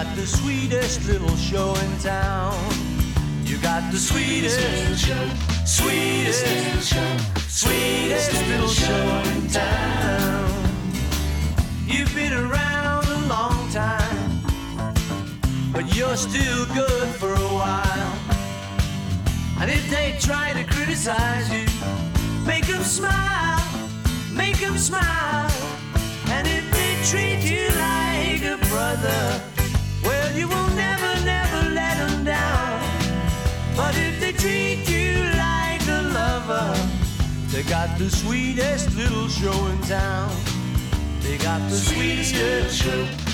got the sweetest little show in town. You got the sweetest, sweetest, sweetest little show in town. You've been around a long time, but you're still good for a while. And if they try to criticize you, make them smile, make them smile. And if they treat you like a brother, well, you will never, never let them down. But if they treat you like a lover, they got the sweetest little show in town. They got the sweetest show.